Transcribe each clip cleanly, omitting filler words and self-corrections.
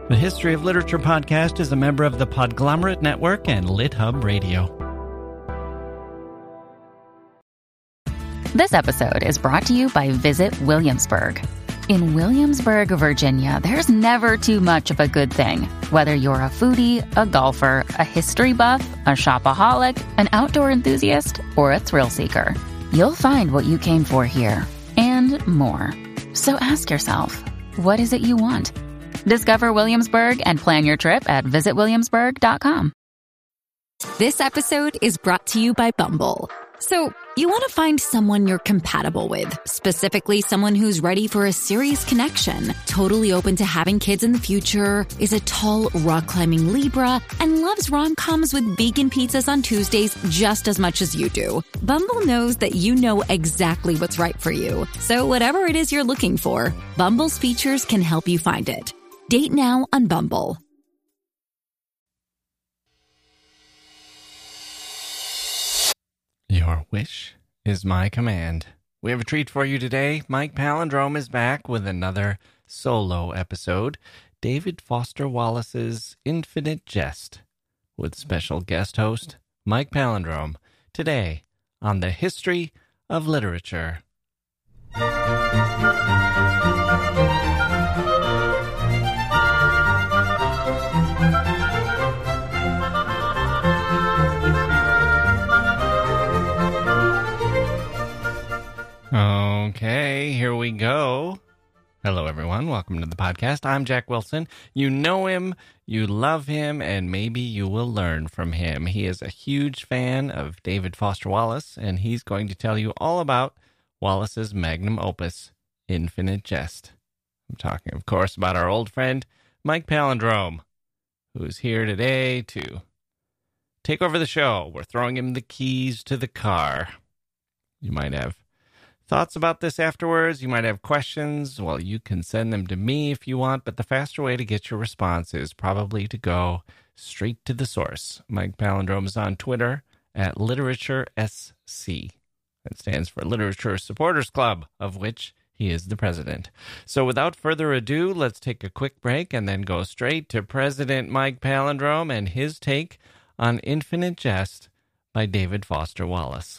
The History of Literature podcast is a member of the Podglomerate Network and LitHub Radio. This episode is brought to you by Visit Williamsburg. In Williamsburg, Virginia, there's never too much of a good thing. Whether you're a foodie, a golfer, a history buff, a shopaholic, an outdoor enthusiast, or a thrill seeker, you'll find what you came for here and more. So ask yourself, what is it you want? Discover Williamsburg and plan your trip at visitwilliamsburg.com. This episode is brought to you by Bumble. So, you want to find someone you're compatible with, specifically someone who's ready for a serious connection, totally open to having kids in the future, is a tall, rock-climbing Libra, and loves rom-coms with vegan pizzas on Tuesdays just as much as you do. Bumble knows that you know exactly what's right for you. So whatever it is you're looking for, Bumble's features can help you find it. Date now on Bumble. Your wish is my command. We have a treat for you today. Mike Palindrome is back with another solo episode, David Foster Wallace's Infinite Jest, with special guest host Mike Palindrome, today on the History of Literature. Okay, here we go. Hello, everyone. Welcome to the podcast. I'm Jack Wilson. You know him, you love him, and maybe you will learn from him. He is a huge fan of David Foster Wallace, and he's going to tell you all about Wallace's magnum opus, Infinite Jest. I'm talking, of course, about our old friend, Mike Palindrome, who's here today to take over the show. We're throwing him the keys to the car. You might have thoughts about this afterwards. You might have questions. Well, you can send them to me if you want, but the faster way to get your response is probably to go straight to the source. Mike Palindrome is on Twitter at LiteratureSC. That stands for Literature Supporters Club, of which he is the president. So without further ado, let's take a quick break and then go straight to President Mike Palindrome and his take on Infinite Jest by David Foster Wallace.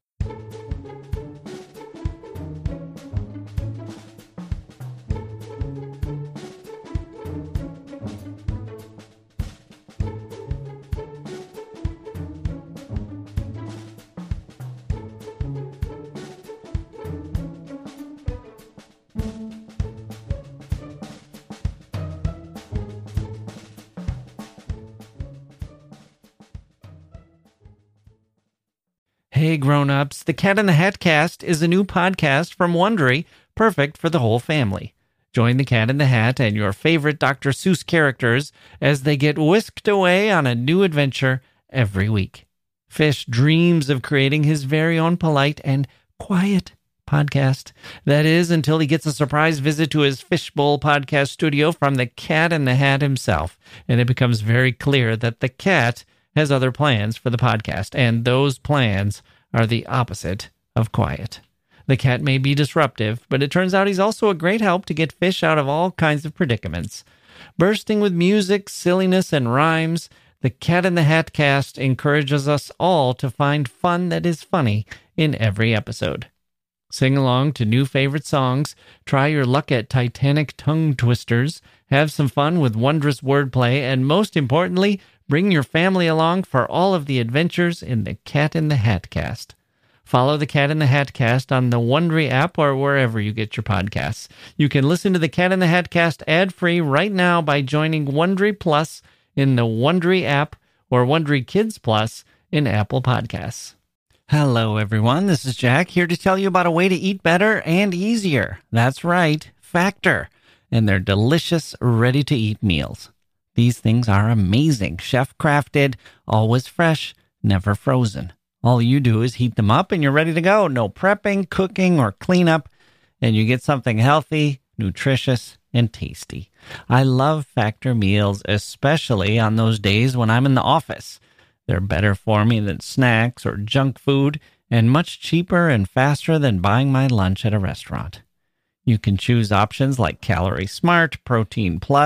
Hey grown-ups, the Cat in the Hat Cast is a new podcast from Wondery, perfect for the whole family. Join the Cat in the Hat and your favorite Dr. Seuss characters as they get whisked away on a new adventure every week. Fish dreams of creating his very own polite and quiet podcast. That is, until he gets a surprise visit to his Fishbowl podcast studio from the Cat in the Hat himself, and it becomes very clear that the cat has other plans for the podcast, and those plans are the opposite of quiet. The cat may be disruptive, but it turns out he's also a great help to get fish out of all kinds of predicaments. Bursting with music, silliness, and rhymes, the Cat in the Hat Cast encourages us all to find fun that is funny in every episode. Sing along to new favorite songs, try your luck at Titanic tongue twisters, have some fun with wondrous wordplay, and most importantly, bring your family along for all of the adventures in the Cat in the Hat Cast. Follow the Cat in the Hat Cast on the Wondery app or wherever you get your podcasts. You can listen to the Cat in the Hat Cast ad-free right now by joining Wondery Plus in the Wondery app or Wondery Kids Plus in Apple Podcasts. Hello, everyone. This is Jack here to tell you about a way to eat better and easier. That's right, Factor, and their delicious, ready-to-eat meals. These things are amazing, chef-crafted, always fresh, never frozen. All you do is heat them up and you're ready to go. No prepping, cooking, or cleanup, and you get something healthy, nutritious, and tasty. I love Factor meals, especially on those days when I'm in the office. They're better for me than snacks or junk food, and much cheaper and faster than buying my lunch at a restaurant. You can choose options like Calorie Smart, Protein Plus,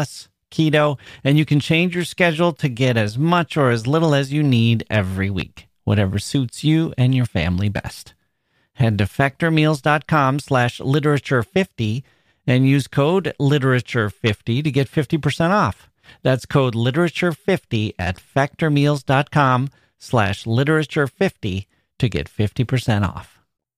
keto, and you can change your schedule to get as much or as little as you need every week, whatever suits you and your family best. Head to factormeals.com/literature50 and use code literature50 to get 50% off. That's code literature50 at factormeals.com/literature50 to get 50% off.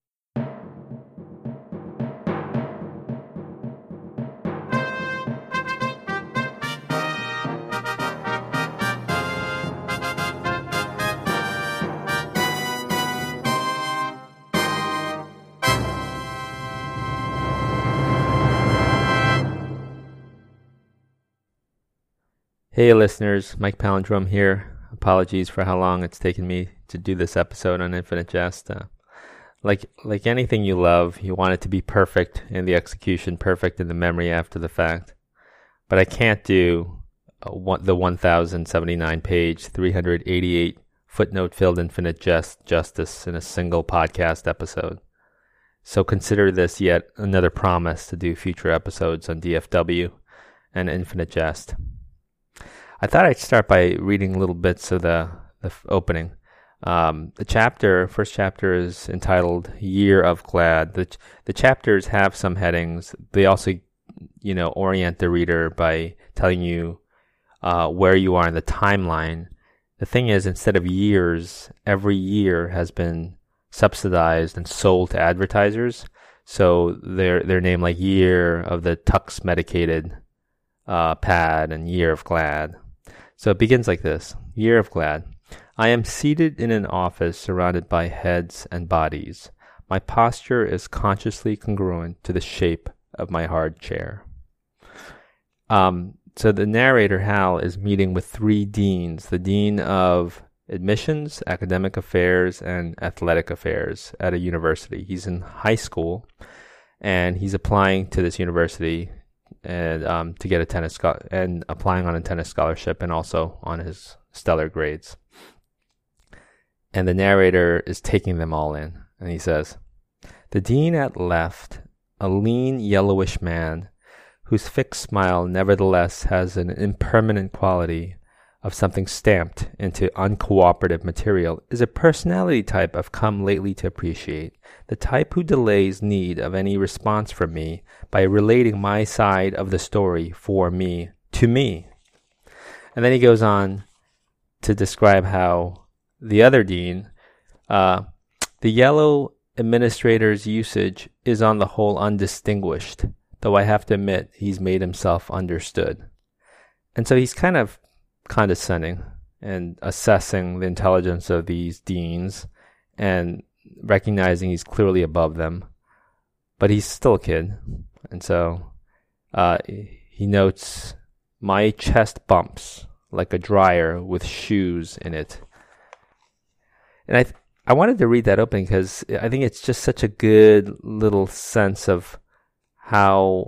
Hey listeners, Mike Palindrome here. Apologies for how long it's taken me to do this episode on Infinite Jest. Like anything you love, you want it to be perfect in the execution, perfect in the memory after the fact. But I can't do the 1,079 page, 388 footnote filled Infinite Jest justice in a single podcast episode. So consider this yet another promise to do future episodes on DFW and Infinite Jest. I thought I'd start by reading little bits of the opening. The first chapter is entitled Year of Glad. The chapters have some headings. They also, orient the reader by telling you where you are in the timeline. The thing is, instead of years, every year has been subsidized and sold to advertisers. So they're named like Year of the Tux Medicated Pad and Year of Glad. So it begins like this. Year of Glad. I am seated in an office surrounded by heads and bodies. My posture is consciously congruent to the shape of my hard chair. So the narrator, Hal, is meeting with three deans. The dean of admissions, academic affairs, and athletic affairs at a university. He's in high school, and he's applying to this university and to get a tennis and applying on a tennis scholarship and also on his stellar grades. And the narrator is taking them all in, and he says, "The dean at left, a lean yellowish man whose fixed smile nevertheless has an impermanent quality of something stamped into uncooperative material, is a personality type I've come lately to appreciate. The type who delays need of any response from me by relating my side of the story for me to me." And then he goes on to describe how the other dean, the yellow administrator's usage is on the whole undistinguished, though I have to admit he's made himself understood. And so he's kind of condescending and assessing the intelligence of these deans and recognizing he's clearly above them, but he's still a kid. And so he notes, "My chest bumps like a dryer with shoes in it." And I wanted to read that opening because I think it's just such a good little sense of how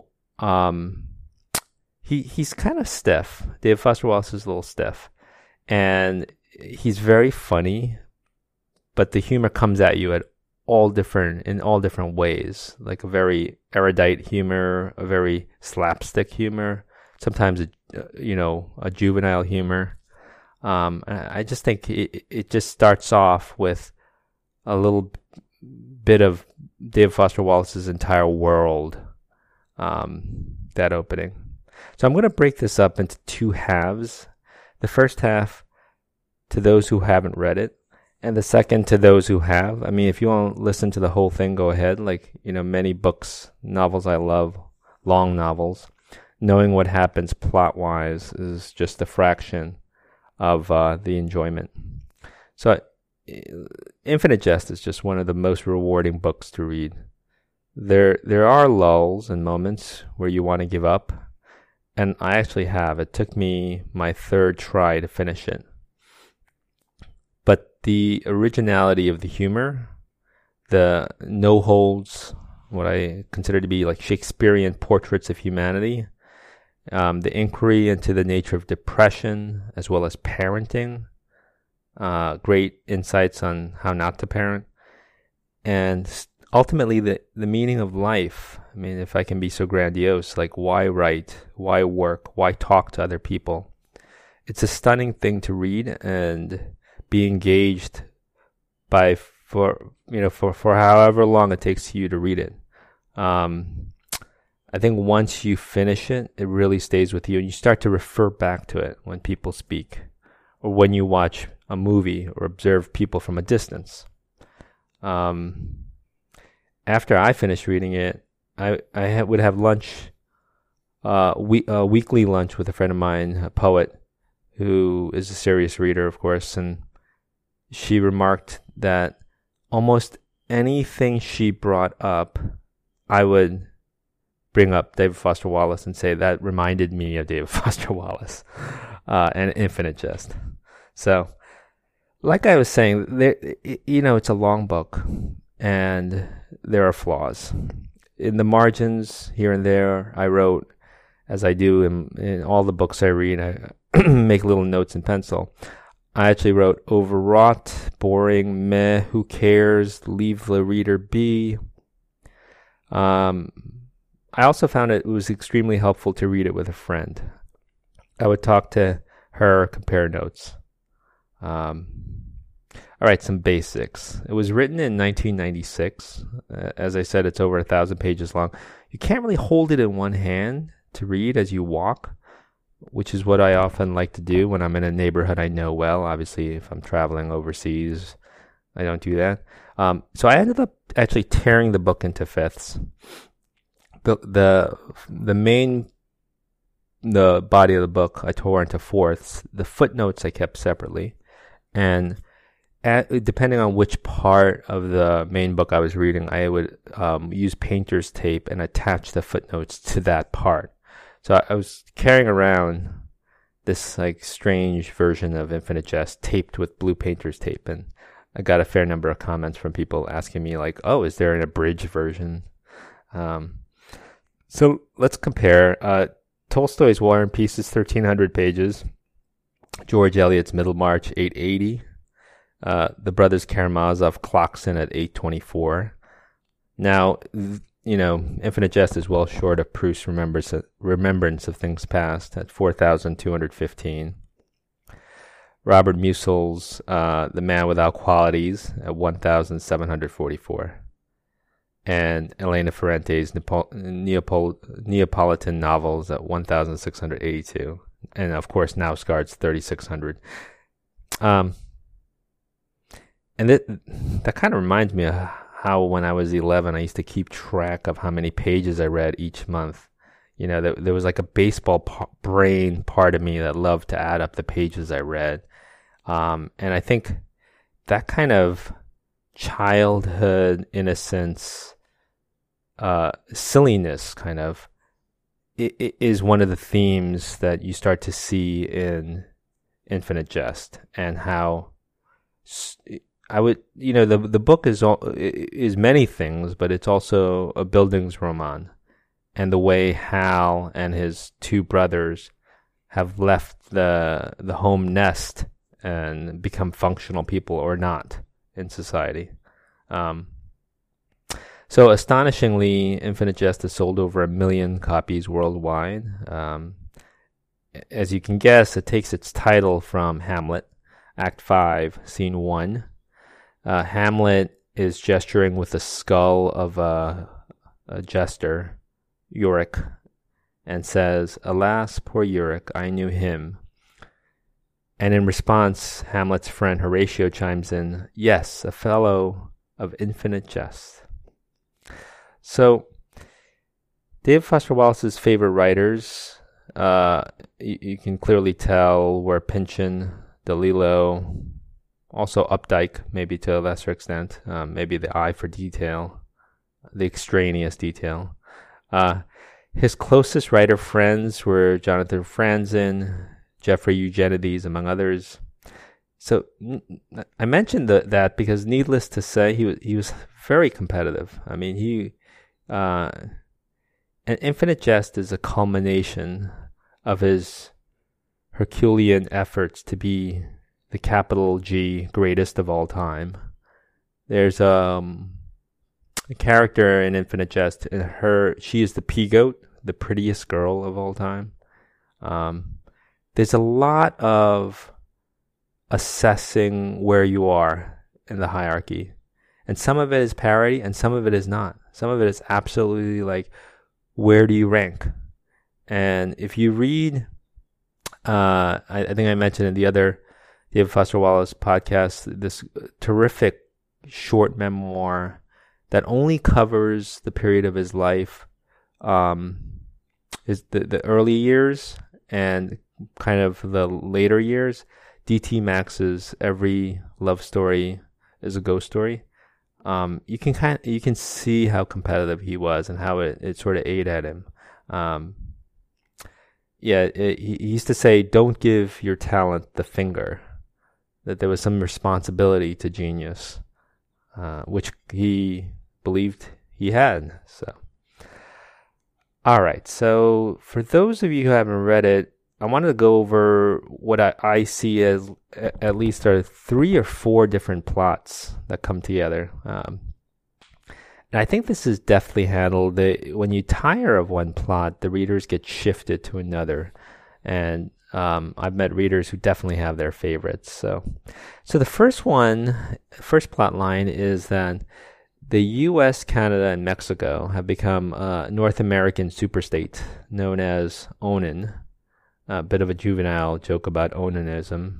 he's kind of stiff. David Foster Wallace is a little stiff, and he's very funny, but the humor comes at you in all different ways, like a very erudite humor, a very slapstick humor, sometimes a juvenile humor. I just think it just starts off with a little bit of David Foster Wallace's entire world, that opening. So I'm going to break this up into two halves. The first half to those who haven't read it, and the second to those who have. I mean, if you want to listen to the whole thing, go ahead. Like, many books, novels I love, long novels. Knowing what happens plot-wise is just a fraction of the enjoyment. So Infinite Jest is just one of the most rewarding books to read. There are lulls and moments where you want to give up, and I actually have. It took me my third try to finish it. But the originality of the humor, the no-holds, what I consider to be like Shakespearean portraits of humanity, the inquiry into the nature of depression as well as parenting, great insights on how not to parent, and ultimately, the meaning of life, I mean, if I can be so grandiose, like why write, why work, why talk to other people? It's a stunning thing to read and be engaged by for however long it takes you to read it. I think once you finish it, it really stays with you, and you start to refer back to it when people speak, or when you watch a movie or observe people from a distance. After I finished reading it, I would have lunch, weekly lunch with a friend of mine, a poet, who is a serious reader, of course, and she remarked that almost anything she brought up, I would bring up David Foster Wallace and say that reminded me of David Foster Wallace and Infinite Jest. So, like I was saying, it's a long book, and there are flaws. In the margins, here and there, I wrote, as I do in all the books I read, I make little notes in pencil. I actually wrote, overwrought, boring, meh, who cares, leave the reader be. I also found it was extremely helpful to read it with a friend. I would talk to her, compare notes. All right, some basics. It was written in 1996. As I said, it's over 1,000 pages long. You can't really hold it in one hand to read as you walk, which is what I often like to do when I'm in a neighborhood I know well. Obviously, if I'm traveling overseas, I don't do that. So I ended up actually tearing the book into fifths. The body of the book I tore into fourths. The footnotes I kept separately, and depending on which part of the main book I was reading, I would use painter's tape and attach the footnotes to that part. So I was carrying around this like strange version of Infinite Jest taped with blue painter's tape, and I got a fair number of comments from people asking me like, "Oh, is there an abridged version?" So let's compare. Tolstoy's War and Peace is 1,300 pages. George Eliot's Middlemarch, 880. The Brothers Karamazov clocks in at 824. Now, Infinite Jest is well short of Proust's Remembrance of Things Past at 4,215. Robert Musil's The Man Without Qualities at 1,744. And Elena Ferrante's Neapolitan novels at 1,682. And of course, Knausgaard's 3,600. And that kind of reminds me of how when I was 11, I used to keep track of how many pages I read each month. There was like a baseball brain part of me that loved to add up the pages I read. And I think that kind of childhood innocence, silliness kind of, it is one of the themes that you start to see in Infinite Jest, and how I would, the book is many things, but it's also a Bildungsroman, and the way Hal and his two brothers have left the home nest and become functional people or not in society. So astonishingly, Infinite Jest has sold over 1 million copies worldwide. As you can guess, it takes its title from Hamlet, Act 5, Scene 1. Hamlet is gesturing with the skull of a jester, Yorick, and says, "Alas, poor Yorick, I knew him." And in response, Hamlet's friend Horatio chimes in, "Yes, a fellow of infinite jest." So, David Foster Wallace's favorite writers, you can clearly tell, were Pynchon, DeLillo, also Updike, maybe to a lesser extent, maybe the eye for detail, the extraneous detail. His closest writer friends were Jonathan Franzen, Jeffrey Eugenides, among others. So I mentioned that because, needless to say, he was very competitive. I mean, and Infinite Jest is a culmination of his Herculean efforts to be the capital G greatest of all time. There's a the character in Infinite Jest, she is the P-goat, the prettiest girl of all time. There's a lot of assessing where you are in the hierarchy. And some of it is parody and some of it is not. Some of it is absolutely like, where do you rank? And if you read, I think I mentioned in the other David Foster Wallace podcast, this terrific short memoir that only covers the period of his life, is the early years and kind of the later years. D.T. Max's Every Love Story is a Ghost Story. You can see how competitive he was and how it sort of ate at him. He used to say, "Don't give your talent the finger." That there was some responsibility to genius, which he believed he had. So, all right. So, for those of you who haven't read it, I wanted to go over what I see as at least are 3 or 4 different plots that come together. And I think this is deftly handled. When you tire of one plot, the readers get shifted to another. And I've met readers who definitely have their favorites. So the first plot line is that the U.S., Canada, and Mexico have become a North American superstate known as Onan. A bit of a juvenile joke about onanism.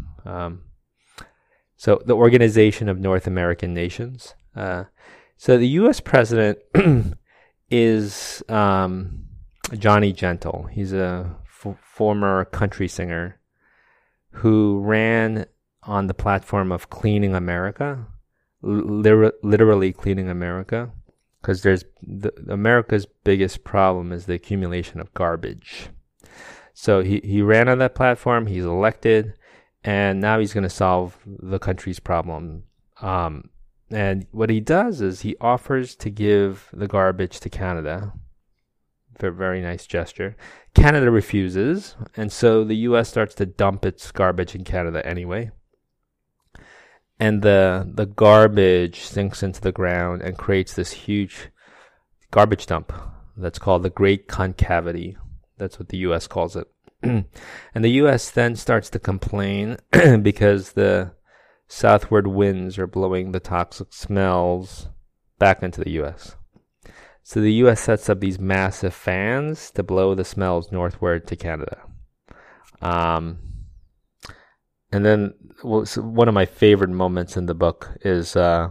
So the Organization of North American Nations. So the U.S. president is Johnny Gentle. He's a former country singer who ran on the platform of cleaning America, literally cleaning America, because America's biggest problem is the accumulation of garbage. So he ran on that platform, he's elected, and now he's going to solve the country's problem. And what he does is he offers to give the garbage to Canada. A very nice gesture. Canada refuses, and so the U.S. starts to dump its garbage in Canada anyway. And the garbage sinks into the ground and creates this huge garbage dump that's called the Great Concavity. That's what the U.S. calls it. And the U.S. then starts to complain because the southward winds are blowing the toxic smells back into the U.S. So the U.S. sets up these massive fans to blow the smells northward to Canada. And then so one of my favorite moments in the book is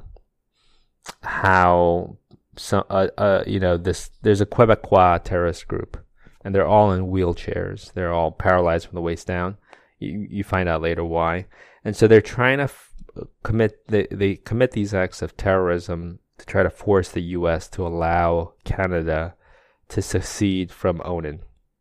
how there's a Quebecois terrorist group, and they're all in wheelchairs. They're all paralyzed from the waist down. You find out later why. And so they're trying to commit these acts of terrorism to try to force the U.S. to allow Canada to secede from Onan.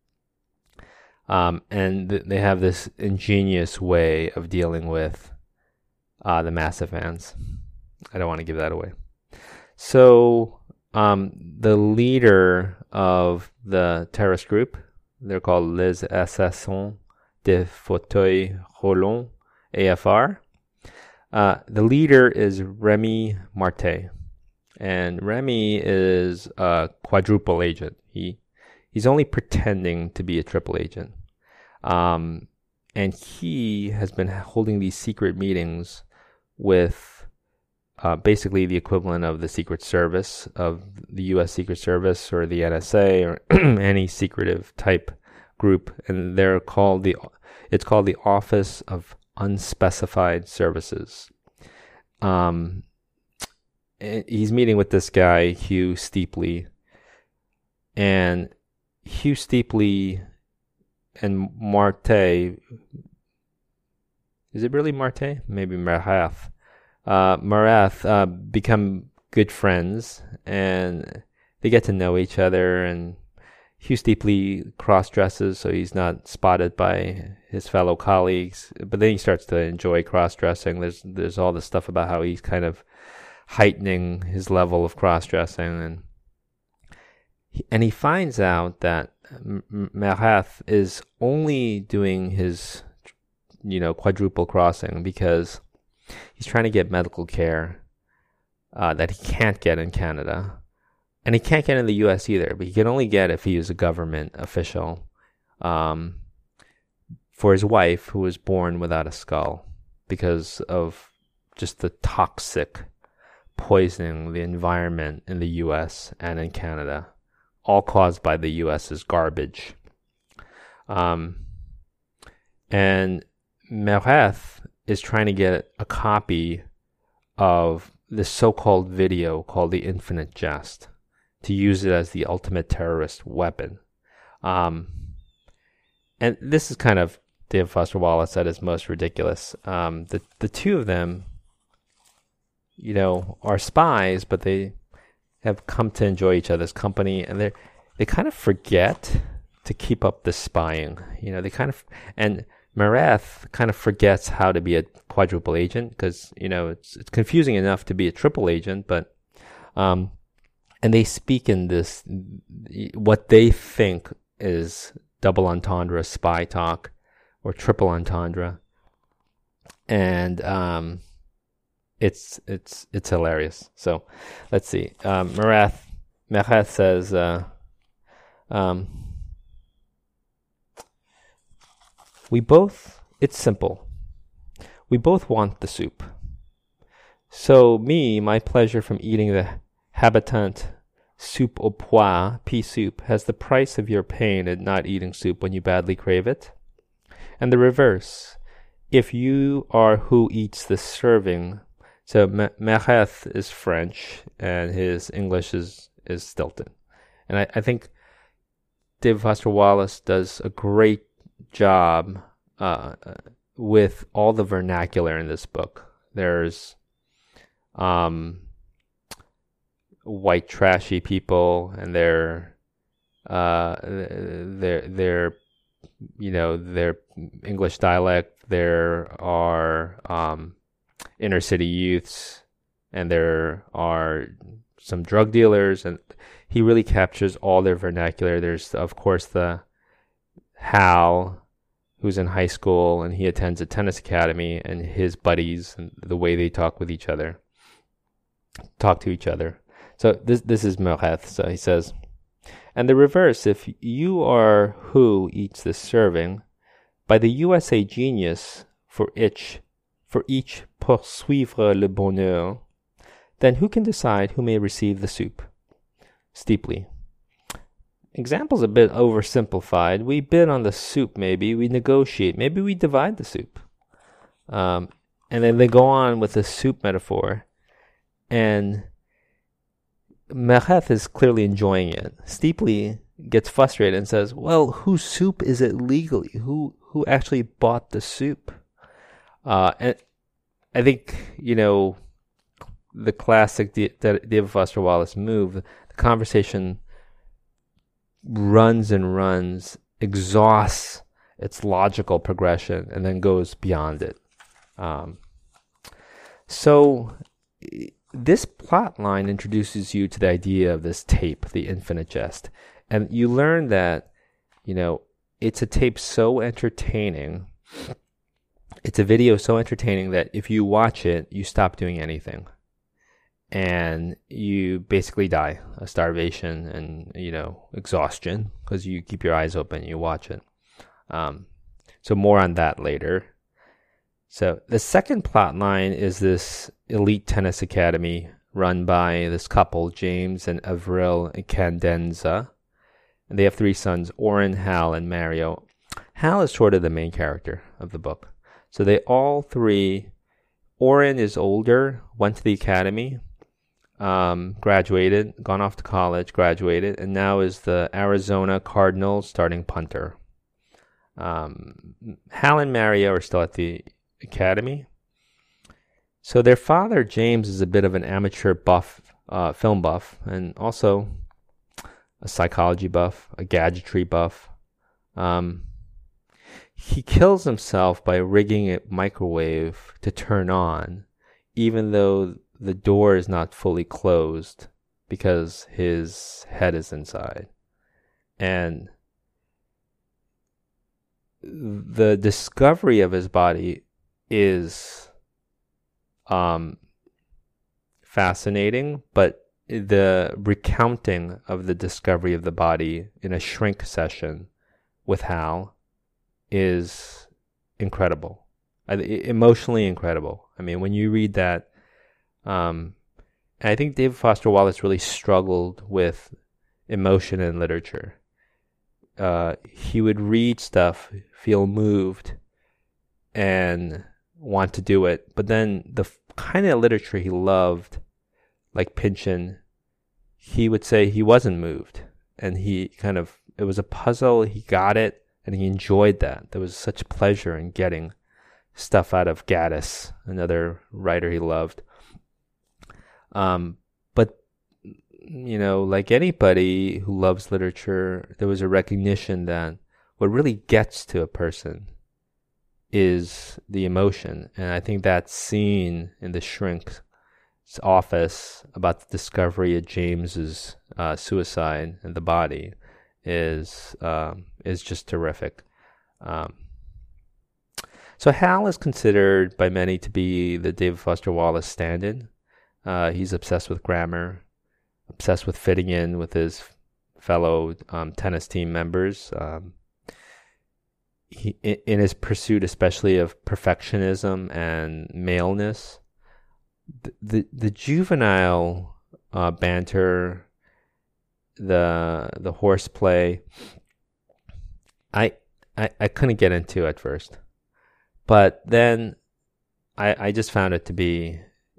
And they have this ingenious way of dealing with the massive fans. I don't want to give that away. So the leader of the terrorist group, they're called Les Assassins de Fauteuil Roulant, AFR. The leader is Remy Martin. And Remy is a quadruple agent. He's only pretending to be a triple agent. And he has been holding these secret meetings with basically the equivalent of the Secret Service, of the U.S. Secret Service or the NSA or any secretive type group. And it's called the Office of Unspecified Services. He's meeting with this guy, Hugh Steepley. And Hugh Steepley and Marte, is it really Marte? Maybe Marath. Marath become good friends, and they get to know each other, and Hugh Steepley cross-dresses so he's not spotted by his fellow colleagues, but then he starts to enjoy cross-dressing. There's all this stuff about how he's kind of heightening his level of cross-dressing, and he finds out that Marath is only doing his, quadruple crossing because he's trying to get medical care that he can't get in Canada. And he can't get in the U.S. either, but he can only get if he is a government official for his wife, who was born without a skull because of just the toxic poisoning the environment in the U.S. and in Canada, all caused by the U.S.'s garbage. And Mereth is trying to get a copy of this so-called video called The Infinite Jest to use it as the ultimate terrorist weapon. And this is kind of David Foster Wallace at his most ridiculous. The two of them, are spies, but they have come to enjoy each other's company, and they kind of forget to keep up the spying. And Mereth kind of forgets how to be a quadruple agent because, it's confusing enough to be a triple agent, but, and they speak in this, what they think is double entendre spy talk or triple entendre. And, it's hilarious. So let's see. Mereth says, it's simple. We both want the soup. So my pleasure from eating the habitant soup au pois, pea soup, has the price of your pain at not eating soup when you badly crave it. And the reverse. If you are who eats the serving, so Mereth is French and his English is stilted. And I think David Foster Wallace does a great job with all the vernacular in this book. There's white trashy people, and they're English dialect. There are inner city youths, and there are some drug dealers, and he really captures all their vernacular. There's, of course, the Hal, who's in high school, and he attends a tennis academy, and his buddies and the way they talk to each other. So this is Mereth. So he says, and the reverse, if you are who eats this serving, by the USA genius for each poursuivre le bonheur, then who can decide who may receive the soup? Steeply. Example's a bit oversimplified. We bid on the soup, maybe. We negotiate. Maybe we divide the soup. And then they go on with the soup metaphor. And Mereth is clearly enjoying it. Steeply gets frustrated and says, well, whose soup is it legally? Who actually bought the soup? And I think, the classic David Foster Wallace move, the conversation runs and runs, exhausts its logical progression, and then goes beyond it. So this plot line introduces you to the idea of this tape, The Infinite Jest. And you learn that, it's a tape so entertaining, it's a video so entertaining that if you watch it, you stop doing anything. And you basically die of starvation and, exhaustion because you keep your eyes open and you watch it. So more on that later. So the second plot line is this elite tennis academy run by this couple, James and Avril Candenza. And they have three sons, Oren, Hal, and Mario. Hal is sort of the main character of the book. So they all three, Oren is older, went to the academy, graduated, gone off to college, graduated, and now is the Arizona Cardinals starting punter. Hal and Mario are still at the academy. So their father, James, is a bit of an amateur buff, film buff, and also a psychology buff, a gadgetry buff. He kills himself by rigging a microwave to turn on, even though the door is not fully closed because his head is inside. And the discovery of his body is fascinating, but the recounting of the discovery of the body in a shrink session with Hal is incredible, emotionally incredible. I mean, when you read that, and I think David Foster Wallace really struggled with emotion in literature. He would read stuff, feel moved, and want to do it. But then the kind of literature he loved, like Pynchon, he would say he wasn't moved. And it was a puzzle, he got it, and he enjoyed that. There was such pleasure in getting stuff out of Gaddis, another writer he loved. But, like anybody who loves literature, there was a recognition that what really gets to a person is the emotion. And I think that scene in the shrink's office about the discovery of James's suicide and the body is just terrific. So Hal is considered by many to be the David Foster Wallace stand-in. He's obsessed with grammar, obsessed with fitting in with his fellow tennis team members. He, in his pursuit, especially of perfectionism and maleness, the juvenile banter, the horseplay, I couldn't get into at first, but then I just found it to be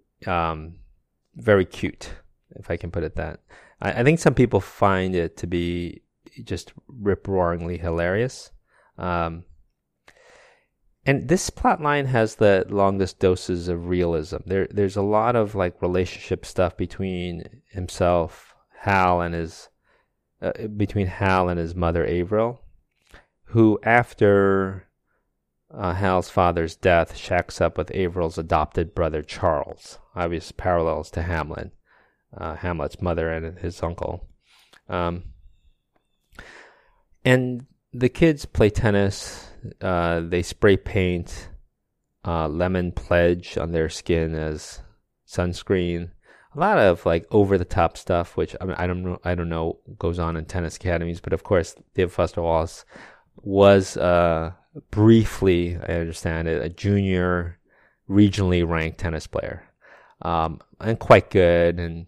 very cute, if I can put it that. I think some people find it to be just rip-roaringly hilarious. And this plot line has the longest doses of realism. There's a lot of like relationship stuff between himself, between Hal and his mother Avril, who after Hal's father's death shacks up with Avril's adopted brother Charles. Obvious parallels to Hamlet, Hamlet's mother and his uncle. And the kids play tennis. They spray paint lemon pledge on their skin as sunscreen. A lot of like over the top stuff, which I don't know goes on in tennis academies. But of course, David Foster Wallace was briefly, I understand it, a junior regionally ranked tennis player, and quite good. And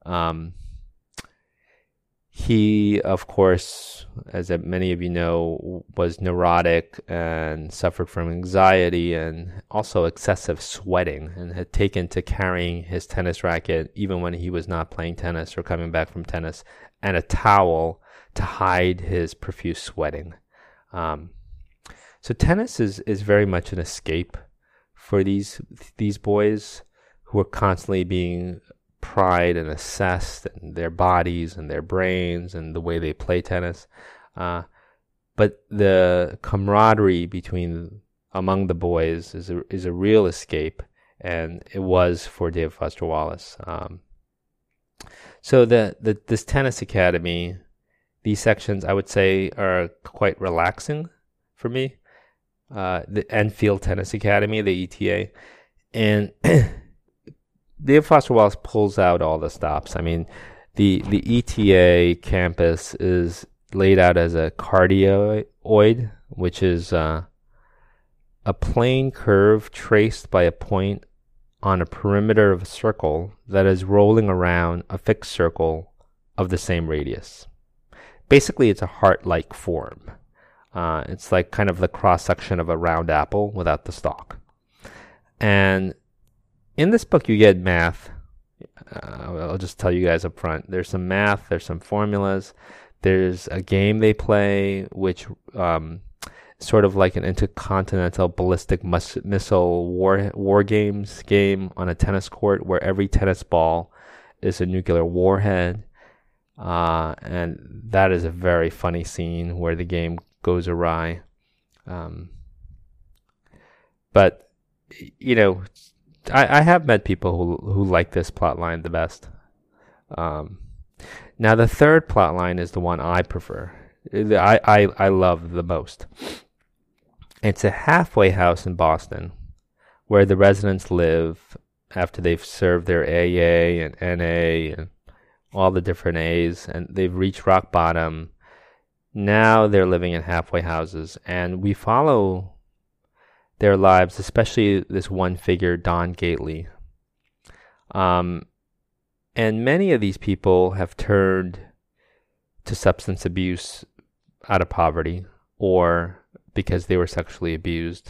he, of course, as many of you know, was neurotic and suffered from anxiety and also excessive sweating, and had taken to carrying his tennis racket even when he was not playing tennis or coming back from tennis, and a towel to hide his profuse sweating. So tennis is very much an escape for these boys who are constantly being pried and assessed in their bodies and their brains and the way they play tennis. But the camaraderie among the boys is a real escape, and it was for David Foster Wallace. So this tennis academy, these sections I would say are quite relaxing for me. The Enfield Tennis Academy, the ETA, and David Foster Wallace pulls out all the stops. I mean, the ETA campus is laid out as a cardioid, which is a plane curve traced by a point on a perimeter of a circle that is rolling around a fixed circle of the same radius. Basically, it's a heart-like form. It's like kind of the cross-section of a round apple without the stalk. And in this book, you get math. I'll just tell you guys up front. There's some math. There's some formulas. There's a game they play, which sort of like an intercontinental ballistic missile war games game on a tennis court, where every tennis ball is a nuclear warhead. And that is a very funny scene where the game goes awry. But, you know, I have met people who like this plot line the best. Now, the third plot line is the one I prefer. I love the most. It's a halfway house in Boston where the residents live after they've served their AA and NA and all the different A's, and they've reached rock bottom. Now they're living in halfway houses, and we follow their lives, especially this one figure, Don Gately. And many of these people have turned to substance abuse out of poverty or because they were sexually abused.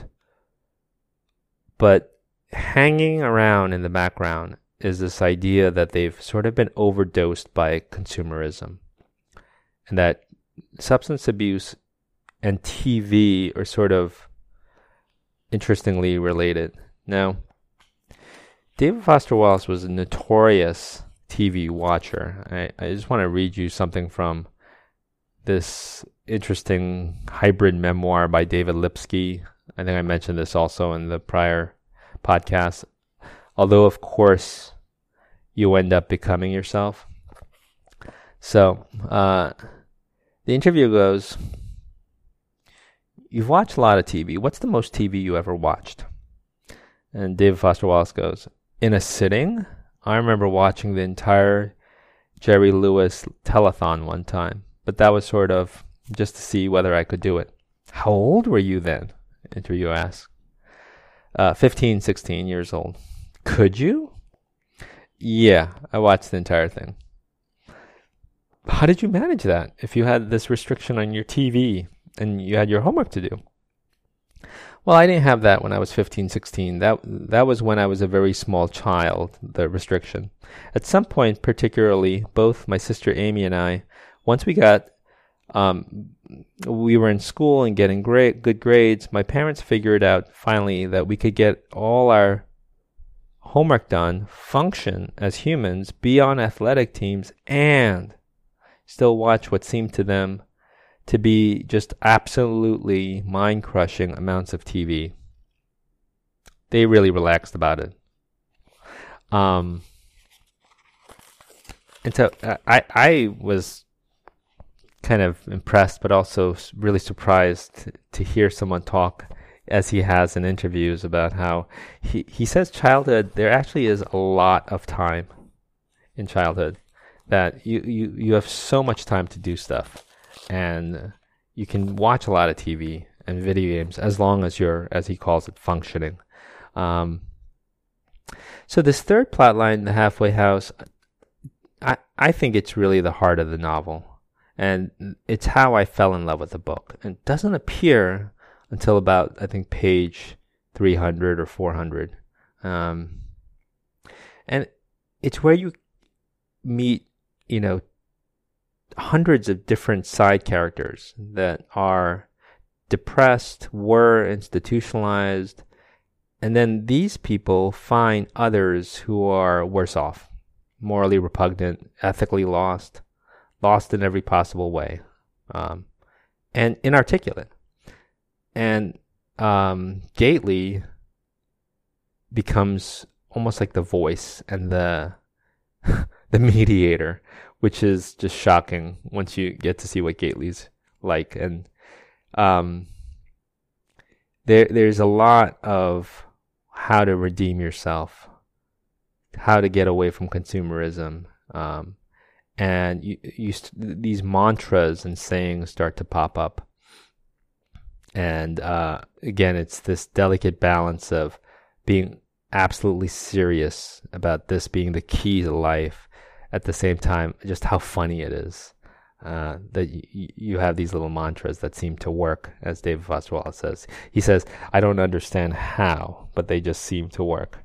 But hanging around in the background is this idea that they've sort of been overdosed by consumerism, and that substance abuse and TV are sort of interestingly related. Now, David Foster Wallace was a notorious TV watcher. I just want to read you something from this interesting hybrid memoir by David Lipsky. I think I mentioned this also in the prior podcast. Although, of course, you end up becoming yourself. So, the interview goes, "You've watched a lot of TV. What's the most TV you ever watched?" And David Foster Wallace goes, "In a sitting, I remember watching the entire Jerry Lewis telethon one time. But that was sort of just to see whether I could do it." "How old were you then?" Interviewer asks. 15, 16 years old. "Could you?" "Yeah, I watched the entire thing." "How did you manage that if you had this restriction on your TV and you had your homework to do?" "Well, I didn't have that when I was 15, 16. That was when I was a very small child, the restriction. At some point, particularly, both my sister Amy and I, once we were in school and getting good grades, my parents figured out finally that we could get all our homework done, function as humans, be on athletic teams, and still watch what seemed to them to be just absolutely mind-crushing amounts of TV. They really relaxed about it. And so I was kind of impressed, but also really surprised to hear someone talk as he has in interviews about how he says childhood, there actually is a lot of time in childhood, that you have so much time to do stuff, and you can watch a lot of TV and video games as long as you're, as he calls it, functioning. So this third plot line, the halfway house, I think it's really the heart of the novel. And it's how I fell in love with the book. And it doesn't appear until about, I think, page 300 or 400. And it's where you meet, hundreds of different side characters that are depressed, were institutionalized, and then these people find others who are worse off, morally repugnant, ethically lost in every possible way, and inarticulate. And Gately becomes almost like the voice and the mediator, which is just shocking once you get to see what Gately's like. And there's a lot of how to redeem yourself, how to get away from consumerism, and these mantras and sayings start to pop up. And again, it's this delicate balance of being absolutely serious about this being the key to life, at the same time, just how funny it is that you have these little mantras that seem to work, as David Foster Wallace says. He says, "I don't understand how, but they just seem to work."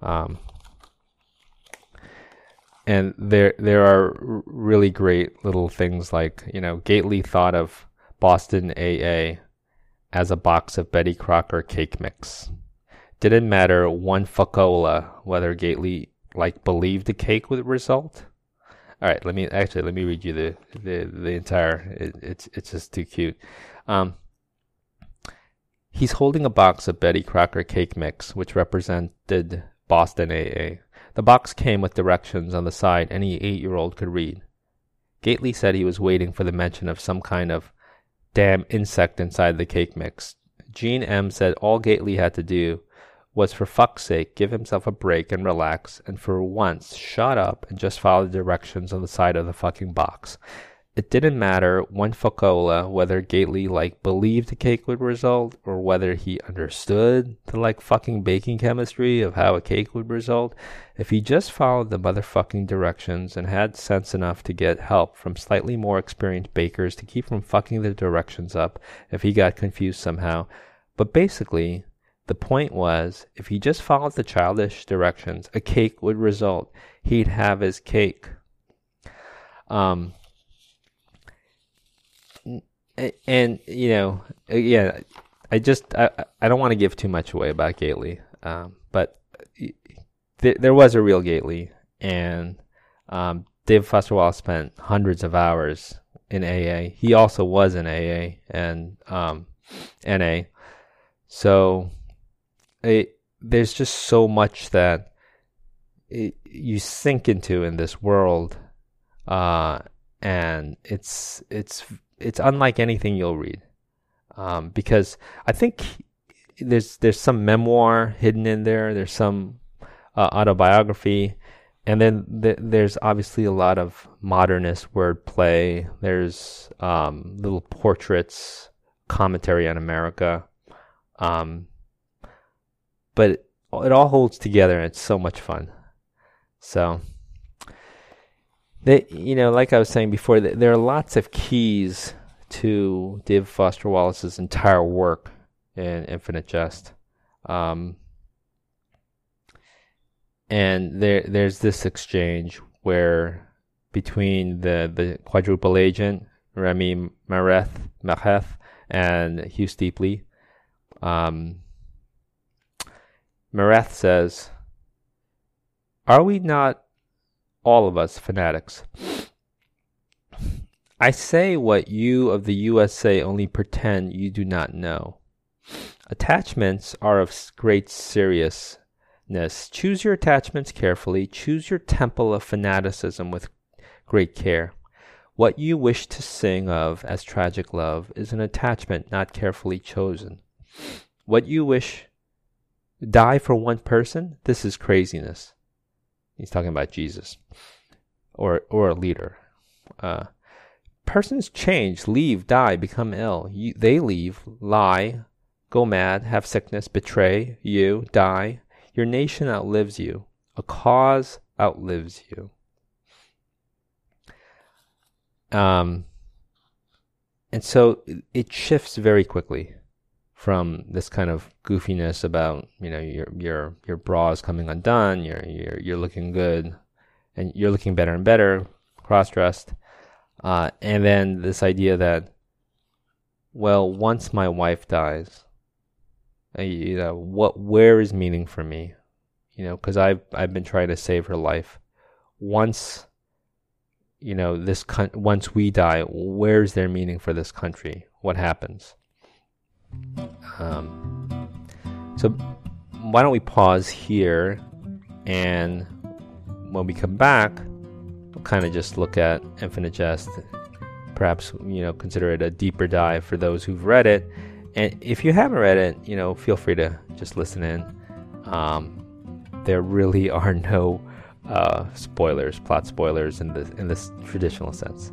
And there are really great little things like, Gately thought of Boston AA as a box of Betty Crocker cake mix. Didn't matter one fuckola whether Gately believed the cake would result. All right, let me read you the entire. It's just too cute. He's holding a box of Betty Crocker cake mix, which represented Boston AA. The box came with directions on the side any 8-year-old could read. Gately said he was waiting for the mention of some kind of damn insect inside the cake mix. Jean M. said all Gately had to do was, for fuck's sake, give himself a break and relax, and for once shut up and just follow the directions on the side of the fucking box. It didn't matter one fuckola whether Gately believed the cake would result, or whether he understood the fucking baking chemistry of how a cake would result. If he just followed the motherfucking directions and had sense enough to get help from slightly more experienced bakers to keep from fucking the directions up if he got confused somehow. But basically, the point was, if he just followed the childish directions, a cake would result. He'd have his cake. And yeah, I don't want to give too much away about Gately, but there was a real Gately, and David Foster Wallace spent hundreds of hours in AA. He also was in AA and NA, so there's just so much that you sink into in this world, and it's unlike anything you'll read, because I think there's some memoir hidden in there. There's some autobiography, and then there's obviously a lot of modernist wordplay. There's little portraits, commentary on America, but it all holds together, and it's so much fun. So, like I was saying before, there are lots of keys to David Foster Wallace's entire work in Infinite Jest. And there's this exchange where between the quadruple agent, Remy Mareth, and Hugh Steepley, Mareth says, "Are we not all of us fanatics? I say what you of the USA only pretend you do not know. Attachments are of great seriousness. Choose your attachments carefully. Choose your temple of fanaticism with great care. What you wish to sing of as tragic love is an attachment not carefully chosen. What you wish die for one person, this is craziness." He's talking about Jesus, or a leader. Persons change, leave, die, become ill. They leave, lie, go mad, have sickness, betray you, die. Your nation outlives you. A cause outlives you. And so it shifts very quickly from this kind of goofiness about, your bra is coming undone, you're looking good, and you're looking better and better, cross-dressed, and then this idea that, well, once my wife dies, where is meaning for me? Because I've been trying to save her life. Once once we die, where's there meaning for this country? What happens? So why don't we pause here, and when we come back, we'll kind of just look at Infinite Jest, perhaps consider it a deeper dive for those who've read it, and if you haven't read it, feel free to just listen in. There really are no plot spoilers in this traditional sense.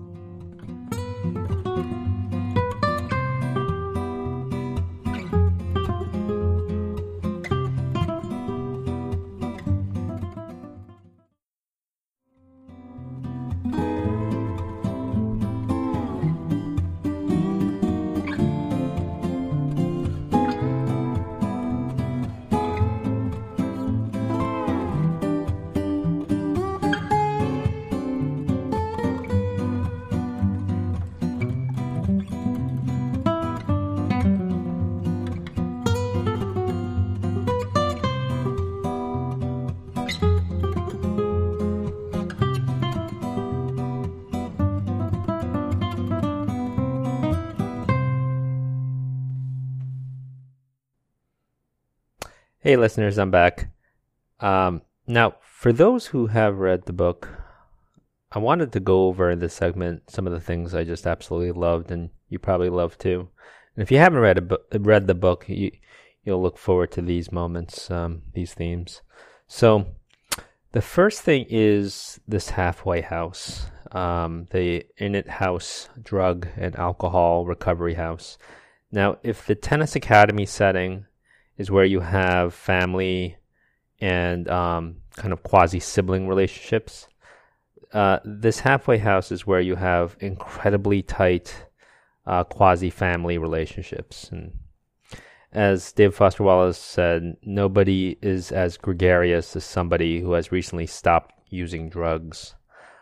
Hey listeners, I'm back. Now, for those who have read the book, I wanted to go over in this segment some of the things I just absolutely loved, and you probably love too. And if you haven't read the book, you you'll look forward to these moments, these themes. So the first thing is this halfway house, the In-It House drug and alcohol recovery house. Now, if the tennis academy setting is where you have family and kind of quasi-sibling relationships, this halfway house is where you have incredibly tight quasi-family relationships. And as David Foster Wallace said, nobody is as gregarious as somebody who has recently stopped using drugs.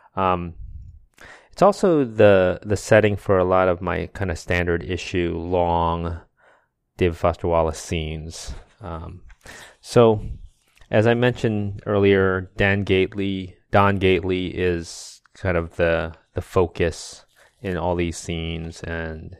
It's also the setting for a lot of my kind of standard issue, long David Foster Wallace scenes. So, as I mentioned earlier, Don Gately is kind of the focus in all these scenes, and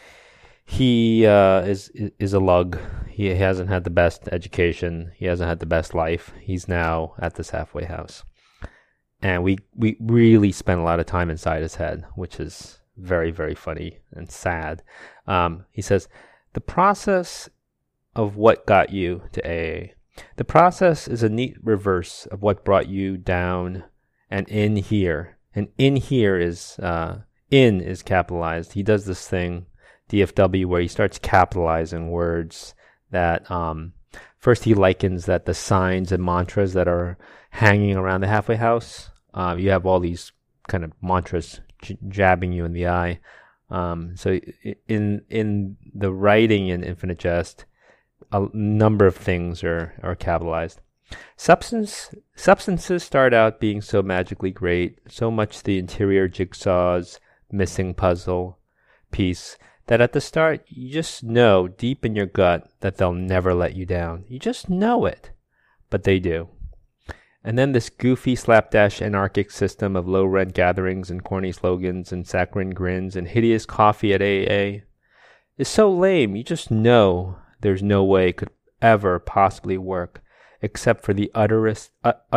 he is a lug. He hasn't had the best education. He hasn't had the best life. He's now at this halfway house. And we really spend a lot of time inside his head, which is very, very funny and sad. He says, the process of what got you to AA. The process is a neat reverse of what brought you down and in here. And in here is, in is capitalized. He does this thing, DFW, where he starts capitalizing words that, first he likens that the signs and mantras that are hanging around the halfway house. You have all these kind of mantras jabbing you in the eye. So in the writing in Infinite Jest, a number of things are capitalized. Substances start out being so magically great, so much the interior jigsaw's missing puzzle piece, that at the start you just know deep in your gut that they'll never let you down. You just know it, but they do. And then this goofy slapdash anarchic system of low-rent gatherings and corny slogans and saccharine grins and hideous coffee at AA is so lame. You just know there's no way it could ever possibly work except for the utterest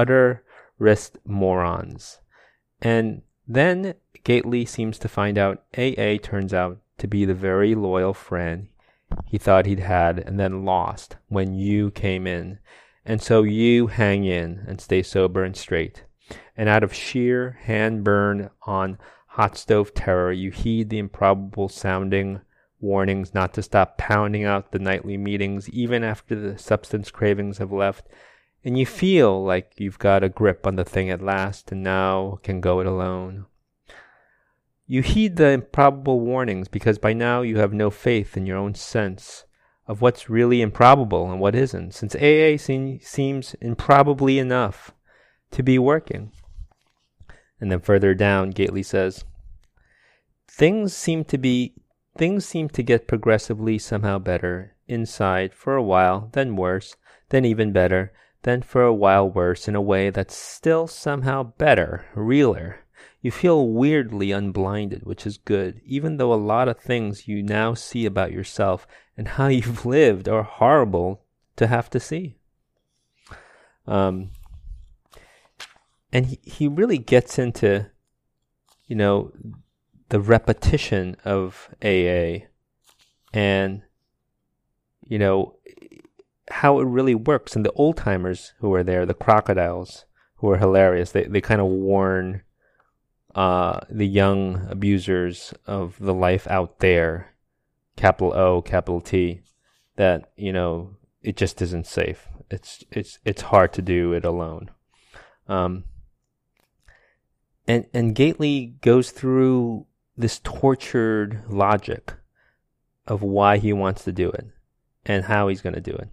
morons. And then Gately seems to find out AA turns out to be the very loyal friend he thought he'd had and then lost when you came in. And so you hang in and stay sober and straight. And out of sheer hand burn on hot stove terror, you heed the improbable sounding warnings not to stop pounding out the nightly meetings even after the substance cravings have left. And you feel like you've got a grip on the thing at last and now can go it alone. You heed the improbable warnings because by now you have no faith in your own sense of what's really improbable and what isn't, since AA seems improbably enough to be working. And then further down, Gately says, Things seem to get progressively somehow better inside for a while, then worse, then even better, then for a while worse in a way that's still somehow better, realer. You feel weirdly unblinded, which is good, even though a lot of things you now see about yourself and how you've lived are horrible to have to see. And he really gets into, the repetition of AA and, how it really works. And the old timers who are there, the crocodiles who are hilarious, they kind of warn the young abusers of the life out there, capital O, capital T, that, it just isn't safe. It's hard to do it alone. And Gately goes through this tortured logic of why he wants to do it and how he's going to do it.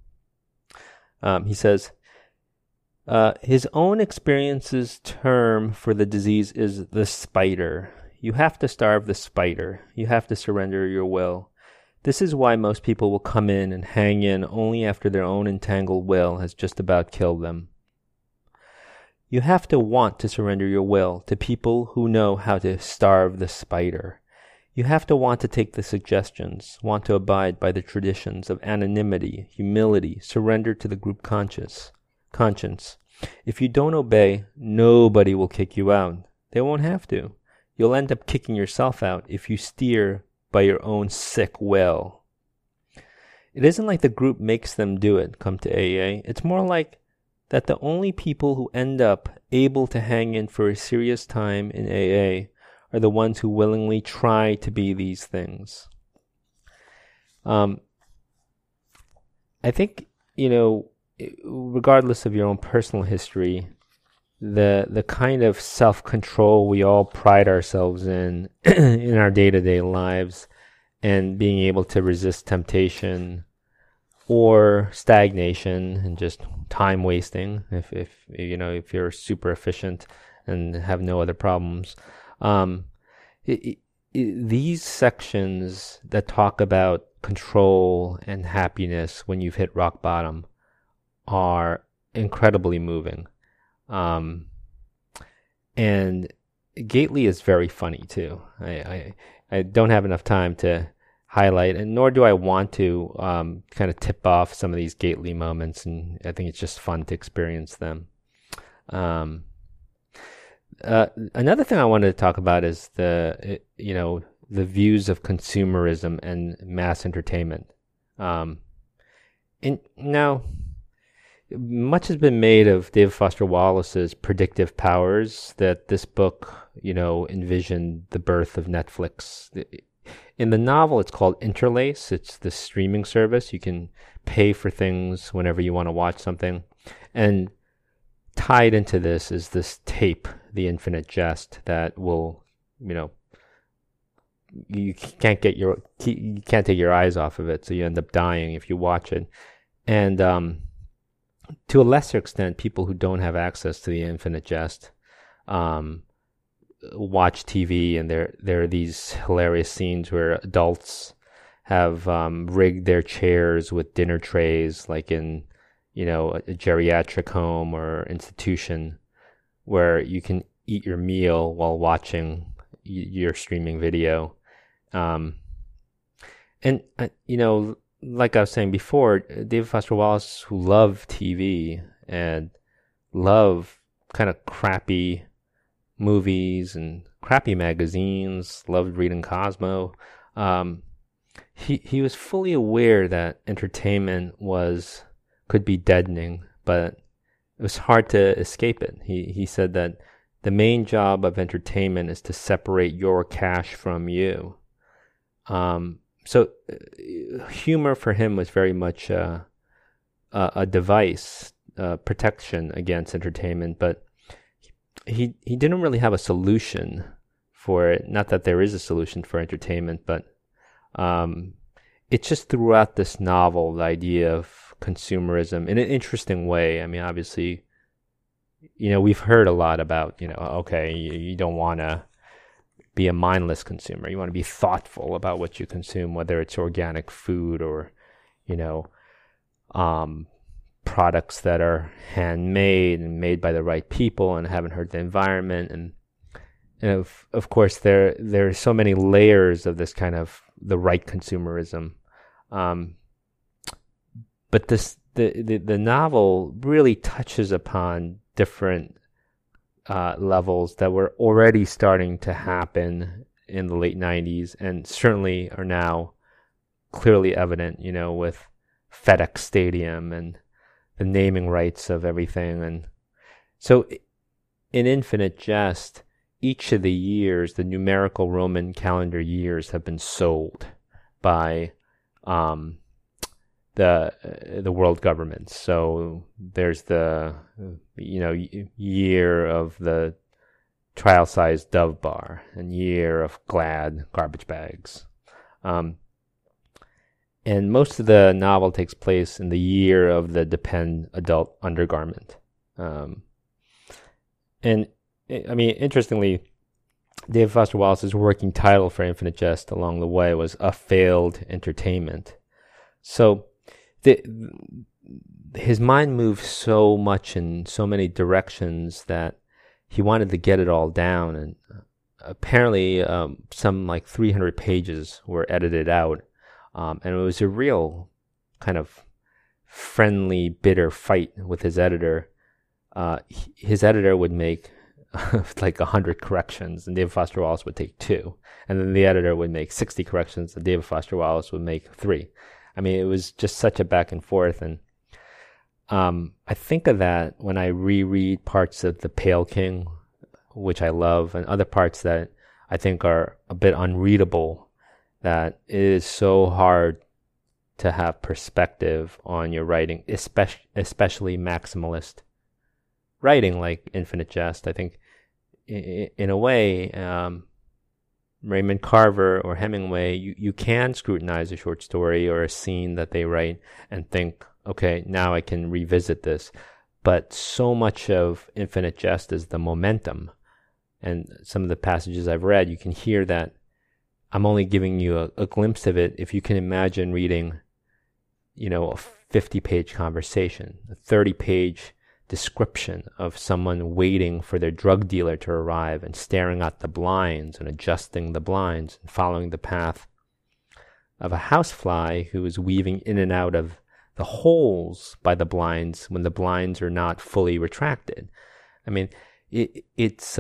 He says, his own experience's term for the disease is the spider. You have to starve the spider. You have to surrender your will. This is why most people will come in and hang in only after their own entangled will has just about killed them. You have to want to surrender your will to people who know how to starve the spider. You have to want to take the suggestions, want to abide by the traditions of anonymity, humility, surrender to the group conscience. If you don't obey, nobody will kick you out. They won't have to. You'll end up kicking yourself out if you steer by your own sick will. it isn't like the group makes them do it, come to AA. It's more like that the only people who end up able to hang in for a serious time in AA are the ones who willingly try to be these things. I think, regardless of your own personal history, the kind of self-control we all pride ourselves in in our day-to-day lives, and being able to resist temptation or stagnation and just time wasting, if you're super efficient and have no other problems. These sections that talk about control and happiness when you've hit rock bottom are incredibly moving. And Gately is very funny too. I don't have enough time to highlight, and nor do I want to kind of tip off some of these Gately moments, and I think it's just fun to experience them. Another thing I wanted to talk about is the views of consumerism and mass entertainment. Now, much has been made of David Foster Wallace's predictive powers, that this book, envisioned the birth of Netflix. In the novel, it's called Interlace. It's the streaming service. You can pay for things whenever you want to watch something. And tied into this is this tape, The Infinite Jest, that will, you can't take your eyes off of it, so you end up dying if you watch it. And to a lesser extent, people who don't have access to The Infinite Jest watch TV, and there are these hilarious scenes where adults have rigged their chairs with dinner trays, like in a geriatric home or institution, where you can eat your meal while watching your streaming video. Like I was saying before, David Foster Wallace, who loved TV and loved kind of crappy movies and crappy magazines, loved reading Cosmo, he was fully aware that entertainment could be deadening, but it was hard to escape it. He said that the main job of entertainment is to separate your cash from you. So humor for him was very much a device, protection against entertainment, but he didn't really have a solution for it. Not that there is a solution for entertainment, but it's just throughout this novel, the idea of consumerism in an interesting way. I mean, obviously, we've heard a lot about, okay, you don't want to be a mindless consumer. You want to be thoughtful about what you consume, whether it's organic food or, products that are handmade and made by the right people and haven't hurt the environment. And of course, there are so many layers of this kind of the right consumerism. But the novel really touches upon different levels that were already starting to happen in the late 90s, and certainly are now clearly evident, with FedEx Stadium and the naming rights of everything. And so in Infinite Jest, each of the years, the numerical Roman calendar years, have been sold by the world governments. So there's the year of the trial-sized Dove bar and year of Glad garbage bags. And most of the novel takes place in the year of the Depend adult undergarment. And I mean, interestingly, David Foster Wallace's working title for Infinite Jest along the way was A Failed Entertainment. So his mind moved so much in so many directions that he wanted to get it all down. And apparently some like 300 pages were edited out. And it was a real kind of friendly, bitter fight with his editor. His editor would make like 100 corrections, and David Foster Wallace would take 2. And then the editor would make 60 corrections, and David Foster Wallace would make 3. I mean, it was just such a back and forth. And I think of that when I reread parts of The Pale King, which I love, and other parts that I think are a bit unreadable, that it is so hard to have perspective on your writing, especially maximalist writing like Infinite Jest. I think in a way, Raymond Carver or Hemingway, you can scrutinize a short story or a scene that they write and think, okay, now I can revisit this. But so much of Infinite Jest is the momentum. And some of the passages I've read, you can hear that I'm only giving you a glimpse of it. If you can imagine reading, a 50-page conversation, a 30-page description of someone waiting for their drug dealer to arrive and staring at the blinds and adjusting the blinds and following the path of a housefly who is weaving in and out of the holes by the blinds when the blinds are not fully retracted. I mean, it's